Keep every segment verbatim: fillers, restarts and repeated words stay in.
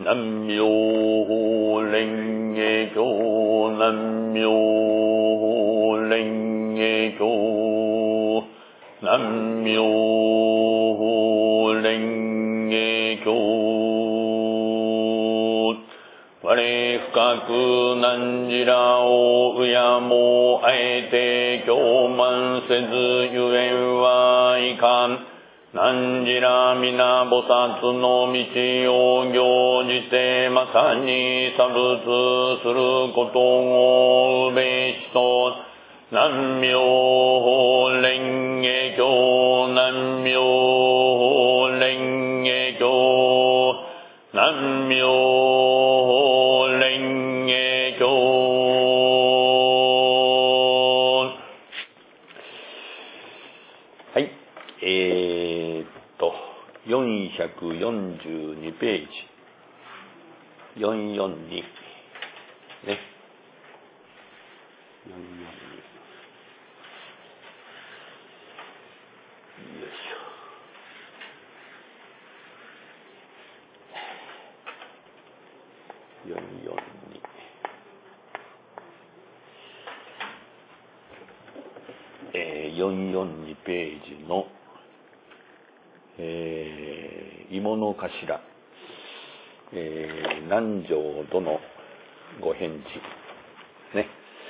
南無妙蓮華経、南無妙蓮華経、南無妙蓮華経。我深く汝らを敬もうあえて供満せずゆえんはいかん。汝ら皆菩薩の道を行じてまさに差別することをうべしと、南無妙蓮華経、南無妙蓮華経、南無妙蓮華経。はい、えー、っとよんひゃくよんじゅうにページ、よんひゃくよんじゅうにね、よんひゃくよんじゅうに、よいしょ、よんひゃくよんじゅうに、えー、よんひゃくよんじゅうにページの、えー、芋の頭、えー、南條殿ご返事ね。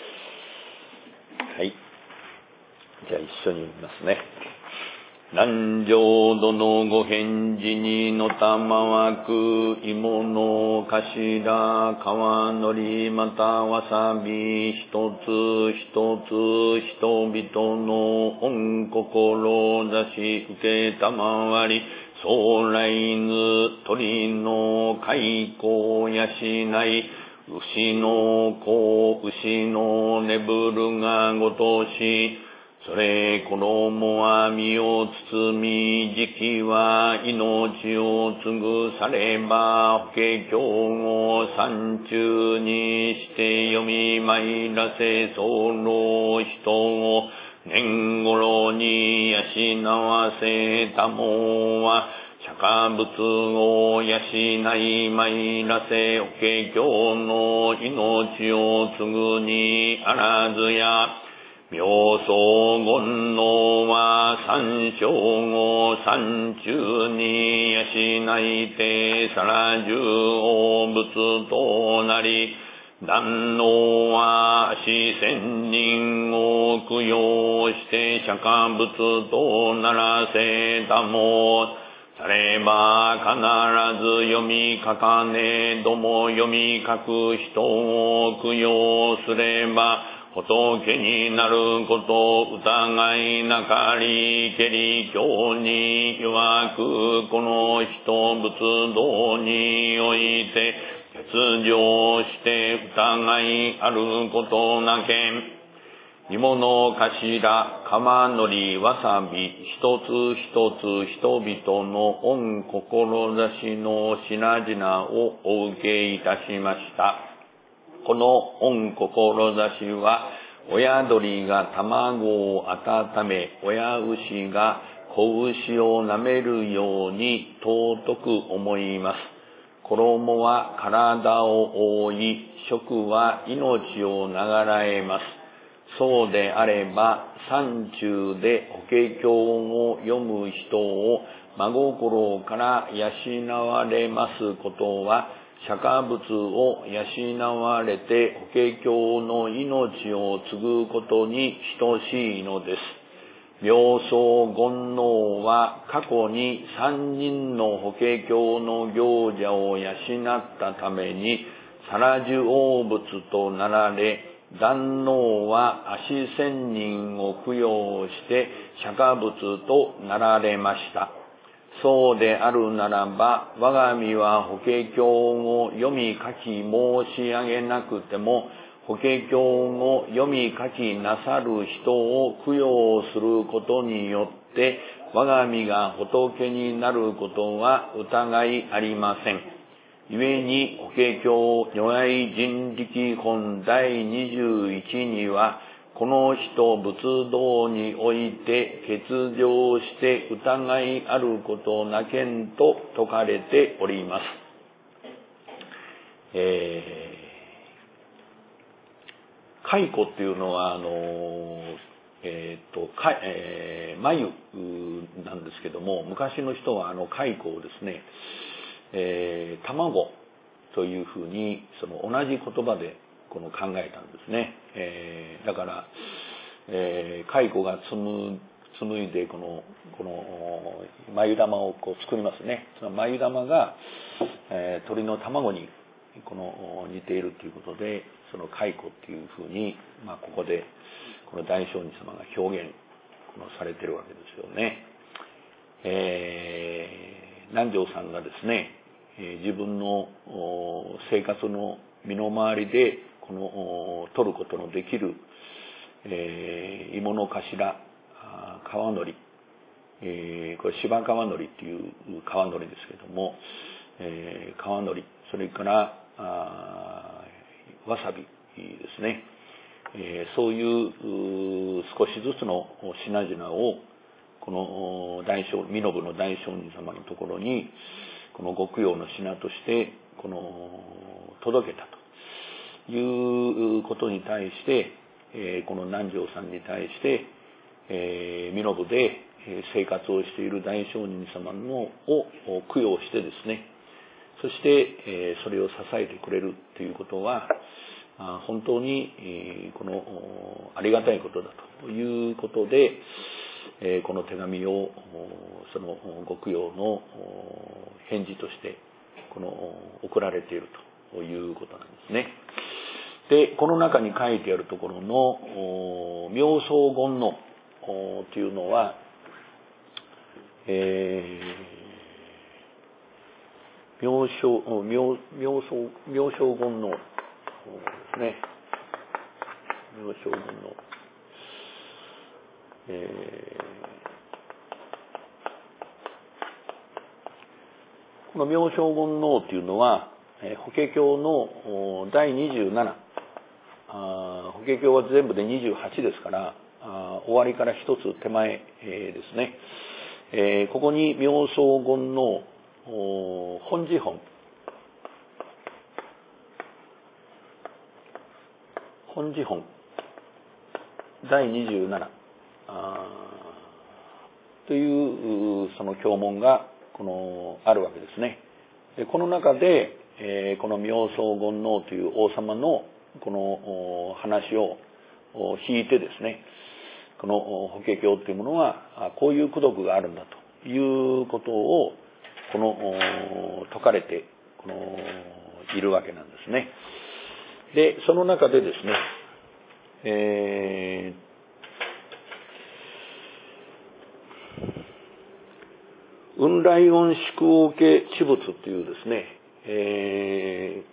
はい、じゃあ一緒に読みますね。南條殿ご返事にのたまわく芋の頭、川のりまたわさび、一つ一つ人々の御志受けたまわり、将来ぬ鳥の蚕を養い、牛の子、牛のねぶるがごとし、それ衣は身を包み、時期は命を継ぐされば、法華経を山中にして読み参らせ、その人を年頃に養わせたもは、釈迦仏を養い参らせ、法華経の命を継ぐにあらずや、妙相権能は三正を山中に養いて、さら十王仏となり、壇能は足千人を供養して釈迦仏とならせたも、されば必ず読み書かねども読み書く人を供養すれば、仏になること疑いなかり、けり教に曰く、この人仏道において欠如して疑いあることなけん。芋の頭、釜のり、わさび、一つ一つ人々の御志の品々をお受けいたしました。この御志は、親鳥が卵を温め、親牛が子牛を舐めるように尊く思います。衣は体を覆い、食は命を流らえます。そうであれば、山中で法華経を読む人を真心から養われますことは、釈迦仏を養われて法華経の命を継ぐことに等しいのです。妙相権能は過去に三人の法華経の行者を養ったために、さら十王仏となられ、壇能は足千人を供養して釈迦仏となられました。そうであるならば、我が身は法華経を読み書き申し上げなくても、法華経を読み書きなさる人を供養することによって、我が身が仏になることは疑いありません。故に法華経如来人力本だいにじゅういちには、この人仏道において欠如して疑いあることなけんと説かれております。 えー、蚕っていうのはあのえー、っとか、えー、眉なんですけども、昔の人はあの蚕をですね、えー、卵というふうにその同じ言葉でこの考えたんですね。えー、だから、えー、蚕が紡紡いでこのこの繭玉をこう作りますね。その繭玉が、えー、鳥の卵にこの似ているということで、その蚕っていうふうに、まあ、ここでこの大聖人様が表現このされているわけですよね。えー、南條さんがですね、自分の生活の身の回りでこの取ることのできる、えー、芋の頭、川のり、えー、これ芝川のりっていう川のりですけども、えー、川のり、それからあわさびですね、えー、そういう少しずつの品々をこの大聖身延の大聖人様のところにこのご供養の品としてこの届けたということに対して、えー、この南條さんに対して、えー、身延で生活をしている大聖人様のを供養してですね、そして、えー、それを支えてくれるということは本当に、えー、このありがたいことだということで、えー、この手紙をそのご供養の返事としてこの送られているということなんですね。で、この中に書いてあるところの妙相言のというのは、えー、妙相妙妙相妙相言のですね、妙相言の、えー、この妙相言能というのは、法華経のだいにじゅうなな、法華経は全部でにじゅうはちですから、終わりから一つ手前ですね。えー、ここに妙相言の本寺本、本寺本だいにじゅうななというその経文がこのあるわけですね。でこの中で、えー、この妙相言能という王様のこの話を引いてですね、この法華経というものはこういう功徳があるんだということをこの説かれてこのいるわけなんですね。でその中でですね、えー、雲来音宿王家地仏というですね、え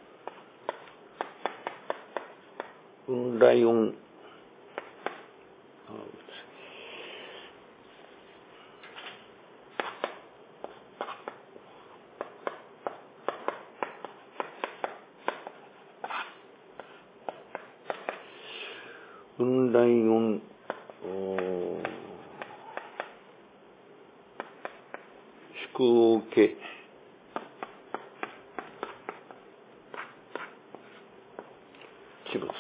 ー、雲来音雲来音宿王家地仏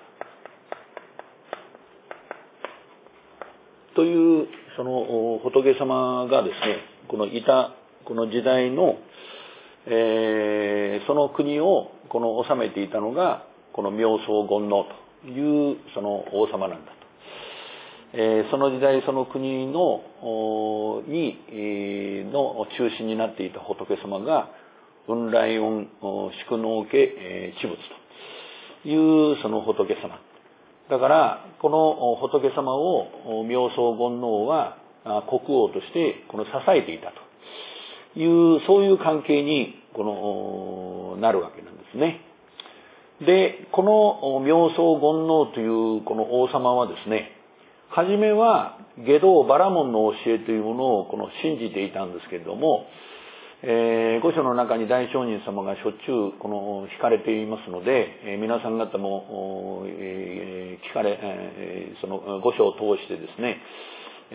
というその仏様がですね、このいたこの時代の、えー、その国をこの治めていたのがこの妙相言能というその王様なんだと。えー、その時代その国のに、えー、の中心になっていた仏様が雲来音宿王家、えー、地仏というその仏様だから、この仏様を妙相言能は国王としてこの支えていたというそういう関係にこのなるわけなんですね。で、この妙相言能というこの王様はですね、はじめは外道バラモンの教えというものをこの信じていたんですけれども、えー、御所の中に大聖人様がしょっちゅうこの引かれていますので、えー、皆さん方も、えー、聞かれ、えー、その御所を通してですね、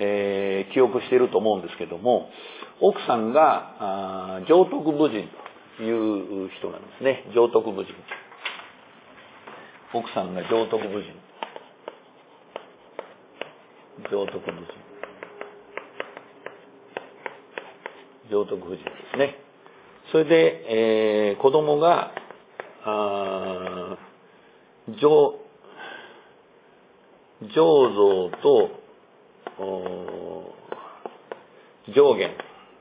えー、記憶していると思うんですけれども、奥さんがあ上徳武人いう人なんですね。上徳武人。奥さんが上徳武人。上徳武人。上徳夫人ですね。それで、えー、子供が、あ上、上蔵と上元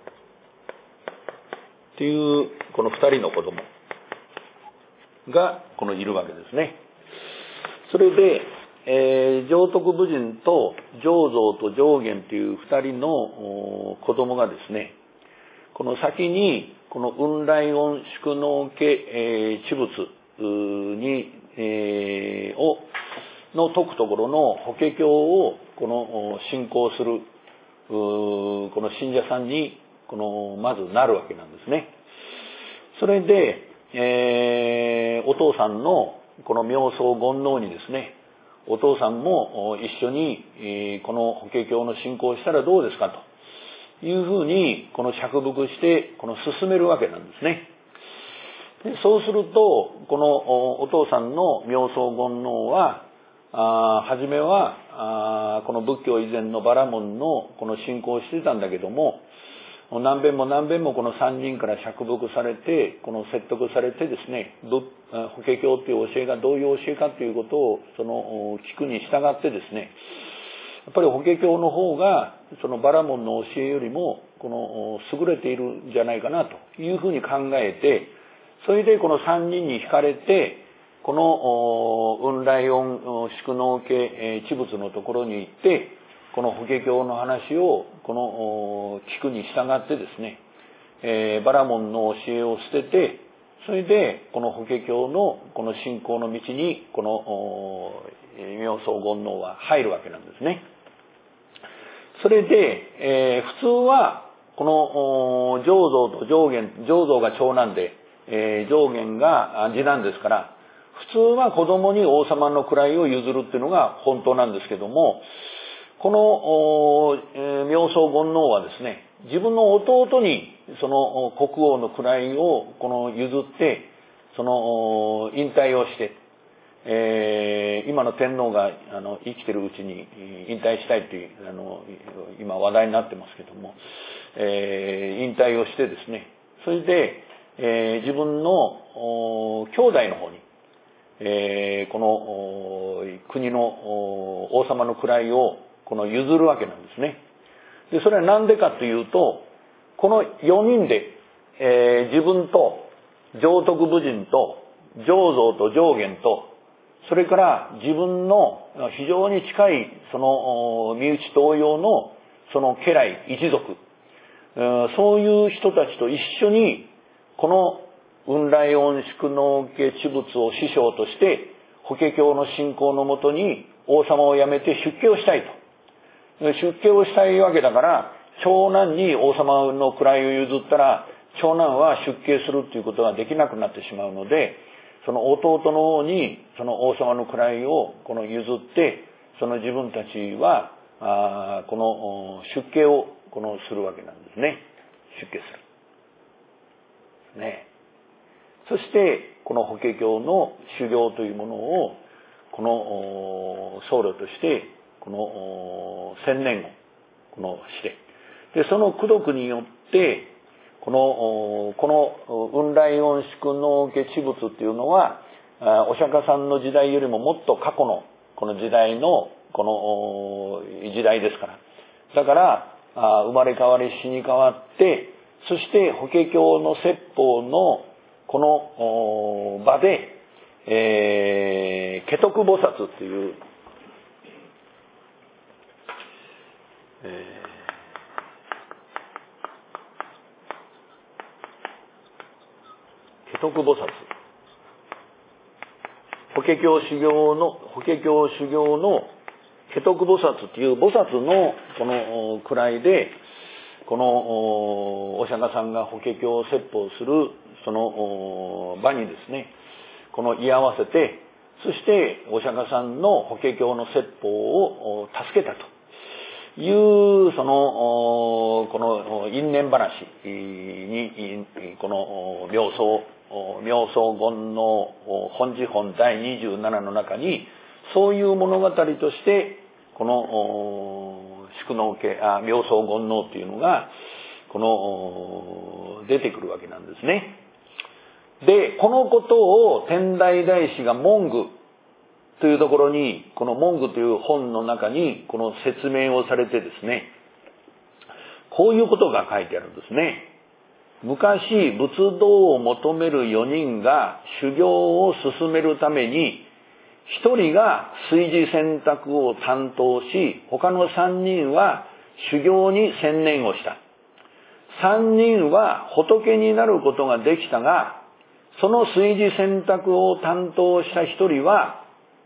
っていうこの二人の子供がこのいるわけですね。それで、えー、上徳武人と上蔵と上元という二人の子供がですね、この先にこの雲来音宿能家、えー、地仏に、えー、をの説くところの法華経をこの信仰するこの信者さんにこのまずなるわけなんですね。それで、えー、お父さんのこの妙相権能にですね、お父さんも一緒に、えー、この法華経の信仰をしたらどうですかというふうにこの釈伏してこの進めるわけなんですね。でそうするとこのお父さんの妙相権能はあはじめはあこの仏教以前のバラモンのこの信仰をしてたんだけども、何遍も何遍もこの三人から釈伏されてこの説得されてですね、法華経という教えがどういう教えかということをその聞くに従ってですね、やっぱり法華経の方がそのバラモンの教えよりもこの優れているんじゃないかなというふうに考えて、それでこの三人に惹かれてこの雲来音宿能家地仏のところに行ってこの法華経の話をこの聞くに従ってですね、えー、バラモンの教えを捨てて、それでこの法華経のこの信仰の道にこの妙相権能は入るわけなんですね。それで、えー、普通はこの上蔵と上元、上蔵が長男で、えー、上元が次男ですから、普通は子供に王様の位を譲るっていうのが本当なんですけども、この、えー、妙相権能はですね、自分の弟にその国王の位をこの譲ってその引退をして、えー、今の天皇があの生きてるうちに引退したいというあの今話題になってますけども、えー、引退をしてですね、それで、えー、自分の兄弟の方に、えー、この国の王様の位をこの譲るわけなんですね。でそれは何でかというと、このよにんで、えー、自分と上徳武人と上蔵と上元と、それから自分の非常に近いその身内同様のその家来一族、そういう人たちと一緒にこの雲来音宿能家地仏を師匠として法華経の信仰のもとに王様を辞めて出家をしたいと。出家をしたいわけだから、長男に王様の位を譲ったら長男は出家するということができなくなってしまうので、その弟の方にその王様の位をこの譲って、その自分たちはあこの出家をこのするわけなんですね。出家する。ね。そしてこの法華経の修行というものをこの僧侶としてこの千年をこのして、でその功徳によってこのこの雲来音宿能家地仏っていうのはお釈迦さんの時代よりももっと過去のこの時代のこの時代ですから、だから生まれ変わり死に変わって、そして法華経の説法のこの場で、えー、化徳菩薩っていう、えー、化徳菩薩、法華経修行の法華経修行の化徳菩薩っていう菩薩のこの位で、このお釈迦さんが法華経を説法するその場にですね、この居合わせて、そしてお釈迦さんの法華経の説法を助けたという、その、この因縁話に、この妙相、妙相言の本事本だいにじゅうななの中に、そういう物語として、この、宿能家、あ、妙相言能というのが、この、出てくるわけなんですね。で、このことを天台大師が文具というところに、この文具という本の中に、この説明をされてですね、こういうことが書いてあるんですね。昔、仏道を求めるよにんが修行を進めるために、ひとりが炊事洗濯を担当し、他のさんにんは修行に専念をした。さんにんは仏になることができたが、その炊事洗濯を担当したひとりは、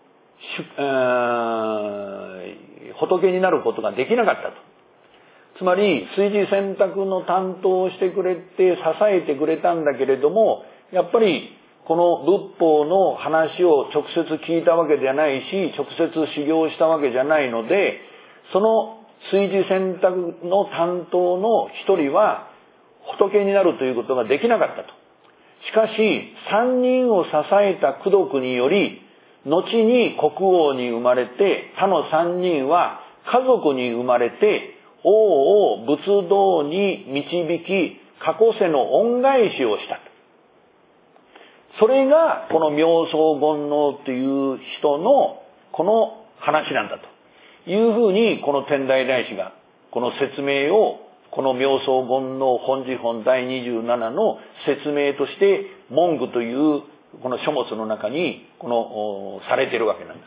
仏になることができなかったと。つまり、炊事洗濯の担当をしてくれて、支えてくれたんだけれども、やっぱり、この仏法の話を直接聞いたわけじゃないし、直接修行したわけじゃないので、その炊事洗濯の担当の一人は、仏になるということができなかったと。しかし、三人を支えた功徳により、後に国王に生まれて、他の三人は家族に生まれて、王を仏道に導き、過去世の恩返しをした。それが、この妙相言能という人の、この話なんだというふうに、この天台大師が、この説明を、この妙相言能本事本だいにじゅうななの説明として、文具というこの書物の中に、この、されているわけなんです。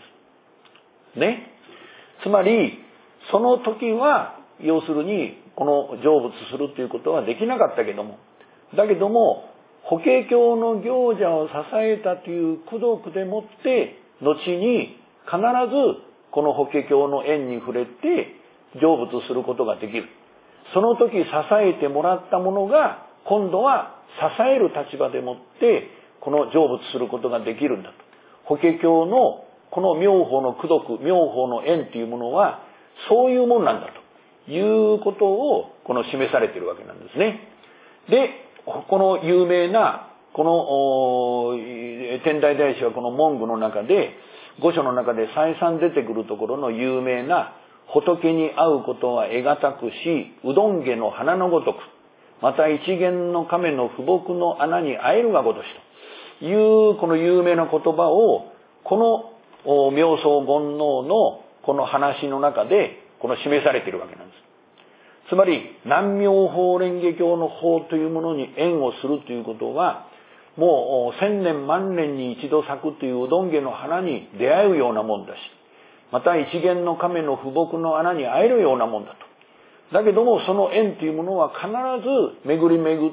ね。つまり、その時は、要するに、この成仏するということはできなかったけども、だけども、法華経の行者を支えたという功徳でもって、後に必ずこの法華経の縁に触れて、成仏することができる。その時支えてもらったものが、今度は支える立場でもって、この成仏することができるんだと。法華経のこの妙法の功徳、妙法の縁というものは、そういうものなんだということを、この示されているわけなんですね。で、この有名な、この、天台大師はこの文句の中で、五書の中で再三出てくるところの有名な、仏に会うことは得難くし、うどん下の花のごとく、また一元の亀の腐木の穴に会えるがごとしという、この有名な言葉を、この妙相言能のこの話の中で、この示されているわけなんです。つまり、南妙法蓮華経の法というものに縁をするということは、もう千年万年に一度咲くといううどん下の花に出会うようなもんだし、また一元の亀の腐木の穴に会えるようなもんだと。だけども、その縁というものは必ず巡り巡って、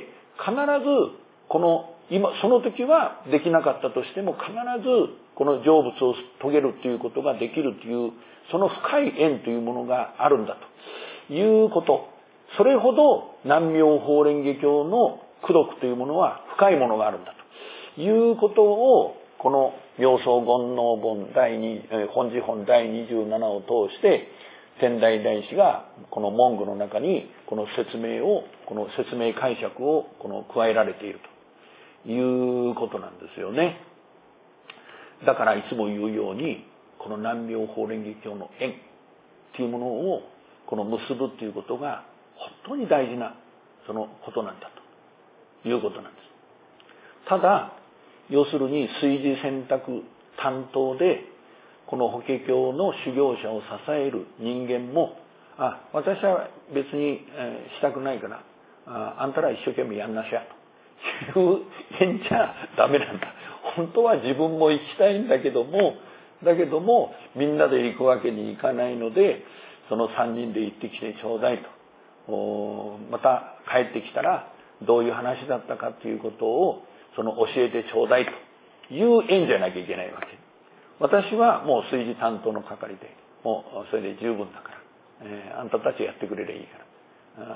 必ずこの、今、その時はできなかったとしても、必ずこの成仏を遂げるということができるという、その深い縁というものがあるんだということ。それほど南妙法蓮華経の功徳というものは深いものがあるんだということを、この妙相言能本第二、本事本だいにじゅうななを通して、天台大師がこの文句の中にこの説明を、この説明解釈をこの加えられているということなんですよね。だからいつも言うように、この南妙法蓮華経の縁というものをこの結ぶということが本当に大事なそのことなんだということなんです。ただ、要するに炊事洗濯担当でこの法華経の修行者を支える人間も、あ、私は別に、えー、したくないから、あ、あんたら一生懸命やんなしゃという縁じゃダメなんだ。本当は自分も行きたいんだけども、だけどもみんなで行くわけにいかないので、その三人で行ってきてちょうだいと。また帰ってきたらどういう話だったかということをその教えてちょうだいという縁じゃなきゃいけないわけ。私はもう炊事担当の係で、もうそれで十分だから、えー、あんたたちやってくれりゃいいから、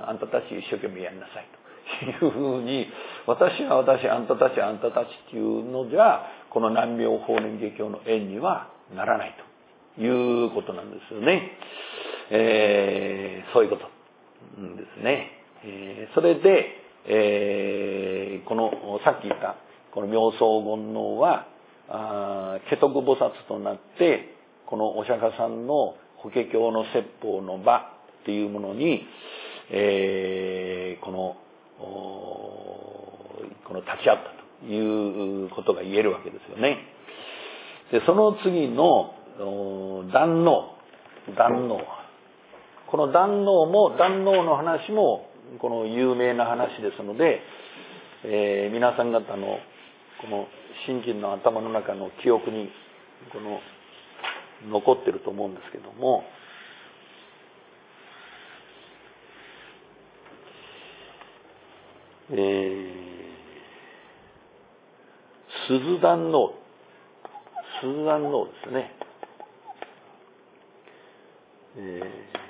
あんたたち一生懸命やんなさいというふうに、私は私、あんたたちあんたたちっていうのじゃ、この南妙法蓮華経の縁にはならないということなんですよね。 えー、そういうことですね。えー、それで、えー、このさっき言ったこの妙相権能はケトク菩薩となってこのお釈迦さんの法華経の説法の場っていうものに、えー、このこの立ち会ったということが言えるわけですよね。でその次の壇能壇能この壇能も壇能の話もこの有名な話ですので、えー、皆さん方のこの信心の頭の中の記憶にこの残ってると思うんですけども、えー、鈴壇能鈴壇能ですね。え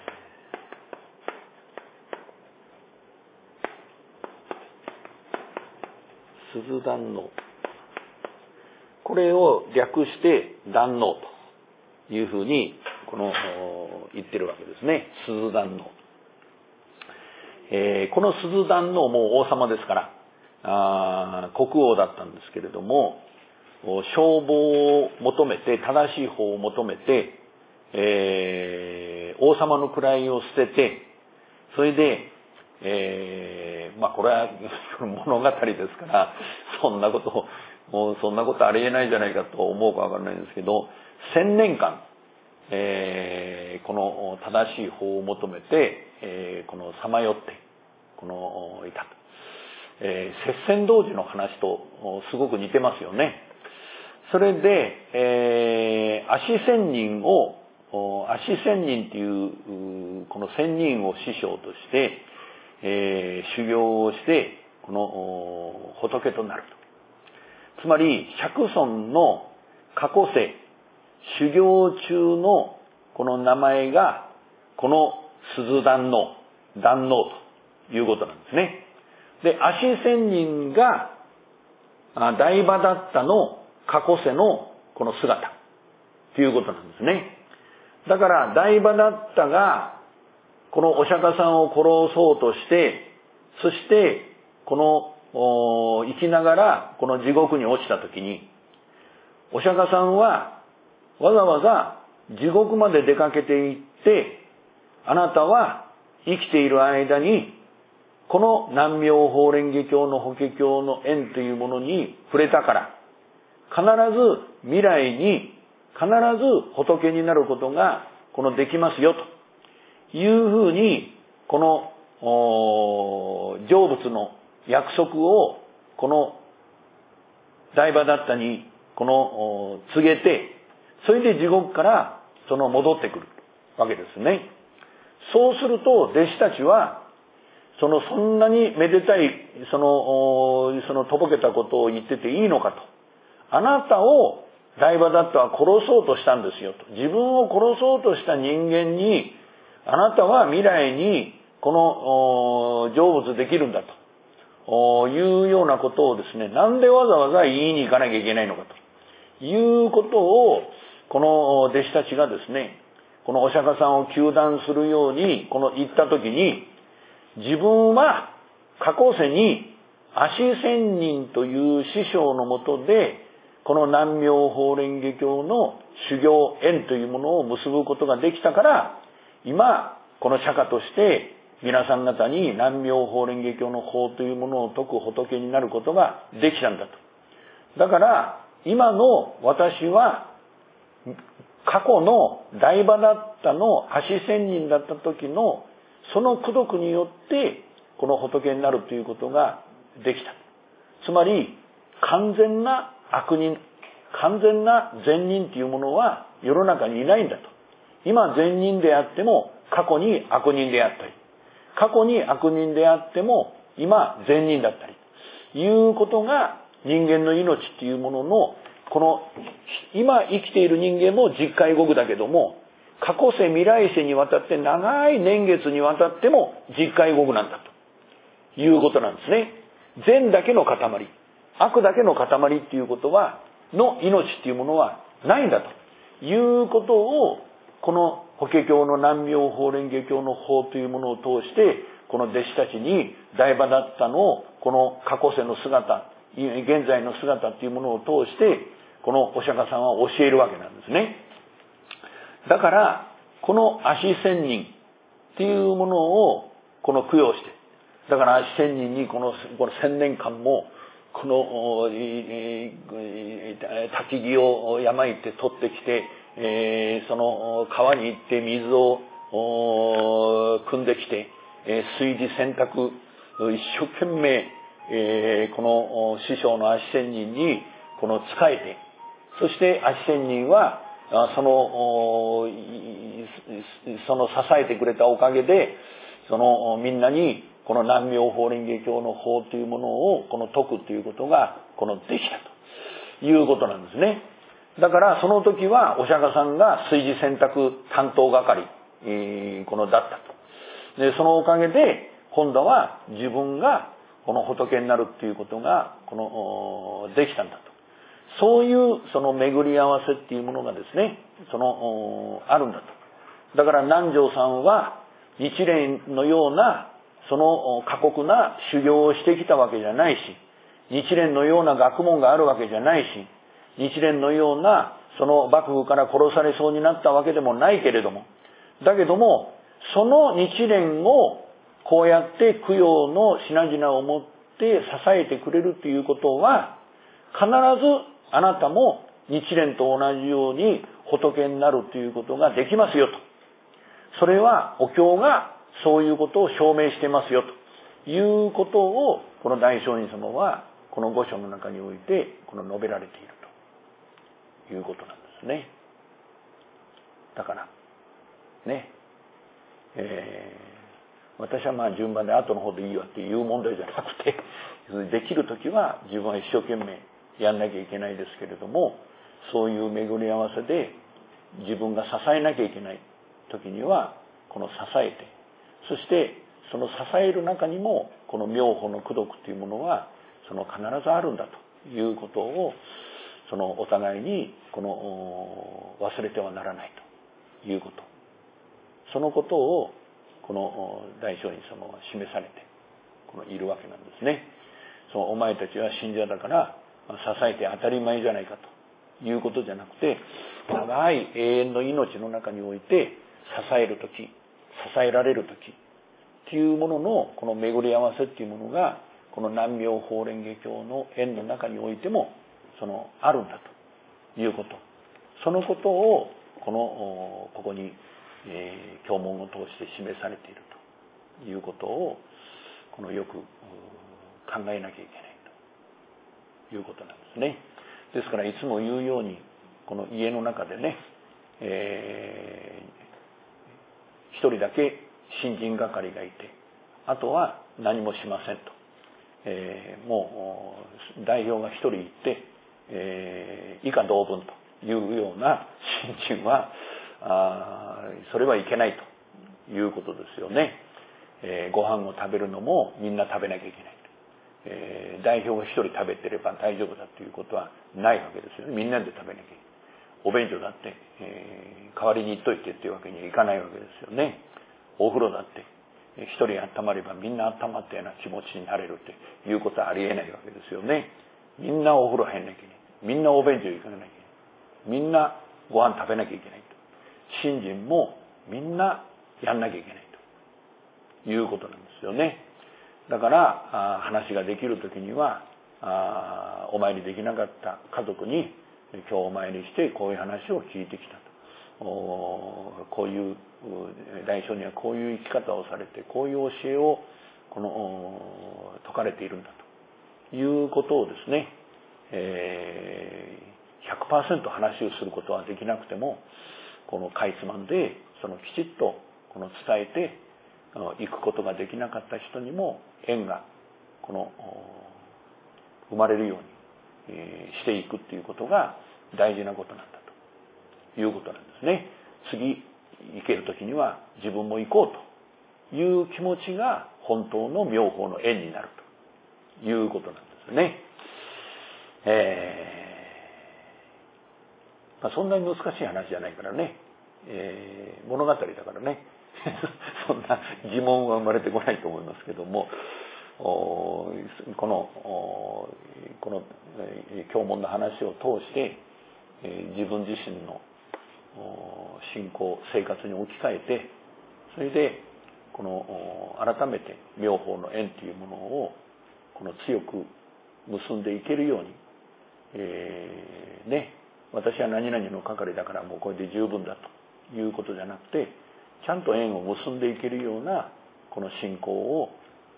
ー、鈴壇能これを略して壇能というふうにこの言ってるわけですね。鈴壇能、えー、この鈴壇能も王様ですからあ国王だったんですけれども、称号を求めて正しい法を求めて、えー、王様の位を捨てて、それで、えー、まあこれは物語ですからそんなことをもうそんなことありえないじゃないかと思うかわからないんですけど、千年間、えー、この正しい法を求めて、えー、このさまよってこのいたと、えー、摂仙童子の話とすごく似てますよね。それで、えー、足仙人を足仙人っていうこの仙人を師匠として、えー、修行をしてこの仏となると。つまり釈尊の過去世修行中のこの名前がこの鈴壇能壇能ということなんですね。で足仙人が大馬ダッタの過去世のこの姿ということなんですね。だから大馬ダッタがこのお釈迦さんを殺そうとして、そしてこの生きながらこの地獄に落ちた時にお釈迦さんはわざわざ地獄まで出かけていって、あなたは生きている間にこの南妙法蓮華経の法華経の縁というものに触れたから必ず未来に必ず仏になることがこのできますよというふうにこの成仏の約束をこの大馬ダッタにこの告げて、それで地獄からその戻ってくるわけですね。そうすると弟子たちはそのそんなにめでたいそのそのとぼけたことを言ってていいのかと。あなたを大馬ダッタは殺そうとしたんですよと。自分を殺そうとした人間にあなたは未来にこの成仏できるんだというようなことをですね、なんでわざわざ言いに行かなきゃいけないのかということをこの弟子たちがですね、このお釈迦さんを糾弾するようにこの言った時に、自分は過去世に足仙人という師匠のもとでこの南妙法蓮華経の修行縁というものを結ぶことができたから、今この釈迦として皆さん方に南妙法蓮華経の法というものを説く仏になることができたんだと。だから今の私は過去の大馬ダッタの足仙人だった時のその功徳によってこの仏になるということができた。つまり完全な悪人、完全な善人というものは世の中にいないんだと。今善人であっても過去に悪人であったり、過去に悪人であっても今善人だったりいうことが人間の命っていうもののこの今生きている人間も実界国だけども、過去世未来世にわたって長い年月にわたっても実界国なんだということなんですね。善だけの塊、悪だけの塊っていうことはの命っていうものはないんだということをこの法華経の南妙法蓮華経の法というものを通して、この弟子たちに大バダッタのこの過去世の姿、現在の姿というものを通して、このお釈迦さんは教えるわけなんですね。だから、この足千人っていうものをこの供養して、だから足千人にこの、この千年間も、この、焚き木を山行って取ってきて、えー、その川に行って水を汲んできて、えー、炊事洗濯、一生懸命、えー、この師匠の足千人にこの仕えて、そして足千人はそのその支えてくれたおかげで、そのみんなにこの南妙法蓮華経の法というものをこの説くということがこのできたということなんですね。だからその時はお釈迦さんが炊事洗濯担当係、えー、このだったと。でそのおかげで今度は自分がこの仏になるっていうことがこのできたんだと。そういうその巡り合わせっていうものがですね、そのあるんだと。だから南條さんは日蓮のようなその過酷な修行をしてきたわけじゃないし、日蓮のような学問があるわけじゃないし、日蓮のようなその幕府から殺されそうになったわけでもないけれども、だけどもその日蓮をこうやって供養の品々を持って支えてくれるということは、必ずあなたも日蓮と同じように仏になるということができますよと。それはお経がそういうことを証明してますよということを、この大聖人様はこの御書の中においてこの述べられているということなんですね。だからね、えー、私はまあ順番で後の方でいいわっていう問題じゃなくて、できるときは自分は一生懸命やんなきゃいけないですけれども、そういう巡り合わせで自分が支えなきゃいけない時にはこの支えて、そしてその支える中にもこの妙法の功徳というものはその必ずあるんだということを、そのお互いにこの忘れてはならないということ、そのことをこの大聖人様は示されてこのいるわけなんですね。そのお前たちは信者だから支えて当たり前じゃないかということじゃなくて、長い永遠の命の中において支えるとき、支えられるときっていうもののこの巡り合わせっていうものが、この南妙法蓮華経の縁の中においてもそのあるんだということ、そのことをこのここに、えー、経文を通して示されているということを、このよく考えなきゃいけないということなんですね。ですからいつも言うように、この家の中でね、えー、一人だけ新人係がいて、あとは何もしませんと、えー、もう代表が一人いて、えー、以下同文というような新人はあそれはいけないということですよね。えー、ご飯を食べるのもみんな食べなきゃいけない、えー、代表が一人食べてれば大丈夫だということはないわけですよね。みんなで食べなきゃいけない。お便所だって、えー、代わりに行っといてっていうわけにはいかないわけですよね。お風呂だって一人温まればみんな温まったような気持ちになれるっていうことはありえないわけですよね。みんなお風呂入んなきゃいけない。みんなお便所行かなきゃいけない。みんなご飯食べなきゃいけないと。信心もみんなやんなきゃいけないということなんですよね。だから話ができるときには、あお参りできなかった家族に今日お参りしてこういう話を聞いてきたと、こういう大聖にはこういう生き方をされて、こういう教えをこの説かれているんだということをですね、えー、ひゃくパーセント 話をすることはできなくても、このかいつまんでそのきちっとこの伝えていくことができなかった人にも縁がこの生まれるようにしていくっていうことが大事なことなんだということなんですね。次行ける時には自分も行こうという気持ちが本当の妙法の縁になるということなんですね。えーまあ、そんなに難しい話じゃないからね、 えー、物語だからねそんな疑問は生まれてこないと思いますけども、このこの経文の話を通して自分自身の信仰生活に置き換えて、それでこの改めて妙法の縁というものをこの強く結んでいけるように、えー、ね、私は何々の係だからもうこれで十分だということじゃなくて、ちゃんと縁を結んでいけるようなこの信仰を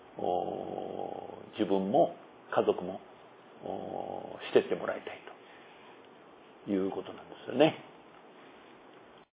自分も家族もしてってもらいたいということなんですよね。